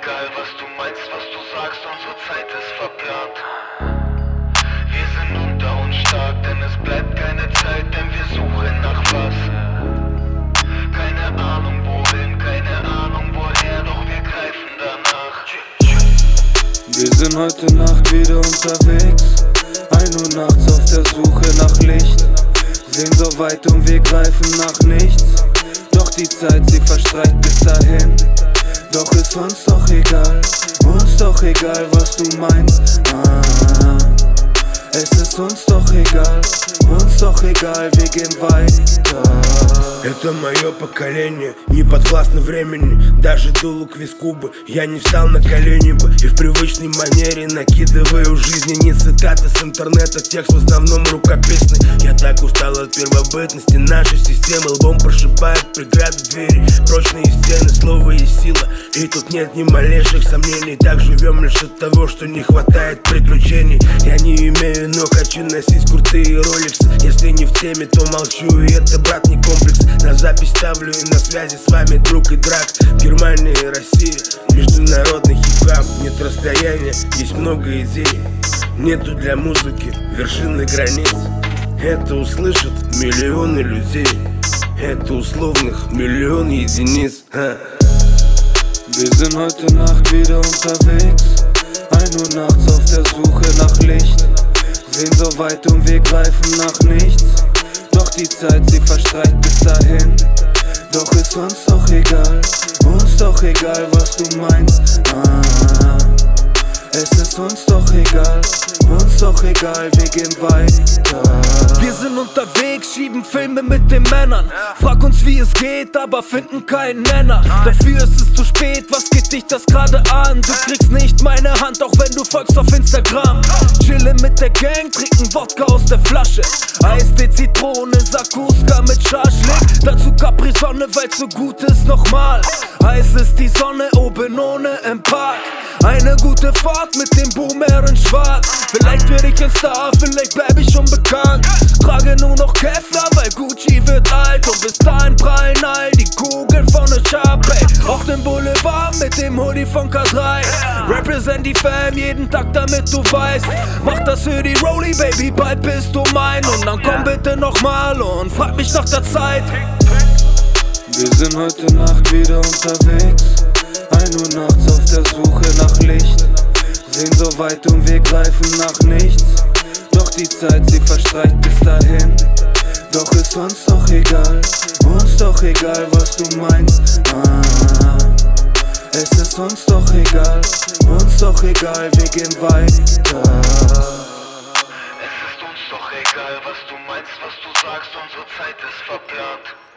egal, was du meinst, was du sagst, unsere Zeit ist verplant. Wir sind unter uns stark, denn es bleibt keine Zeit, denn wir suchen nach was. Keine Ahnung wohin, keine Ahnung woher, doch wir greifen danach. Wir sind heute Nacht wieder unterwegs, 1 Uhr nachts auf der Suche nach Licht. Sehen so weit und wir greifen nach nichts. Doch die Zeit, sie verstreicht bis dahin. Doch ist uns doch egal, was du meinst. Es ist uns doch egal, wir gehen weiter. Это мое поколение, не подвластно времени. Даже дулу к виску бы я не встал на колени бы. И в привычной манере накидываю жизни не цитаты с интернета, текст в основном рукописный. Я так устал от первобытности нашей системы. Лбом прошибает преграды двери, прочные стены, слово и сила. И тут нет ни малейших сомнений. Так живем лишь от того, что не хватает приключений. Я не имею, но хочу носить крутые роликсы. Если не в теме, то молчу, и это, брат, не комплекс. На запись ставлю и на связи с вами друг и драк. Германия и Россия, международный хип-хап. Нет расстояния, есть много идей. Нету для музыки вершины границ. Это услышат миллионы людей. Это условных миллион единиц. Wir sind heute Nacht wieder unterwegs, 1 Uhr nachts auf der Suche nach Licht. Sehen so weit und wir greifen nach nichts. Doch die Zeit, sie verstreicht bis dahin. Doch ist uns doch egal, was du meinst. Es ist uns doch egal, wir gehen weiter. Wir sind unterwegs, schieben Filme mit den Männern. Frag uns wie es geht, aber finden keinen Nenner. Dafür ist es zu spät, was geht dich das gerade an? Du kriegst nicht meine Hand, auch wenn du folgst auf Instagram. Chillen mit der Gang, trinken Wodka aus der Flasche. Eistee, Zitrone, Sakuska mit Schaschlik. Dazu Capri-Sonne, weil's so gut ist, nochmal. Heiß ist die Sonne, oben ohne im Park. Eine gute Fahrt mit dem Boomer in schwarz. Vielleicht werd ich ein Star, vielleicht bleib ich schon bekannt. Trage nur noch Kevlar, weil Gucci wird alt. Und bis dahin prallen all die Kugeln von der Sharpay. Auf dem Boulevard mit dem Hoodie von K3. Represent die Fam jeden Tag, damit du weißt. Mach das für die Rollie, Baby, bald bist du mein. Und dann komm bitte nochmal und frag mich nach der Zeit. Wir sind heute Nacht wieder unterwegs, 1 Uhr nachts auf der Suche nach Licht. Sehen so weit und wir greifen nach nichts. Doch die Zeit, sie verstreicht bis dahin. Doch ist uns doch egal, was du meinst. Es ist uns doch egal, wir gehen weiter. Es ist uns doch egal, was du meinst, was du sagst, unsere Zeit ist verplant.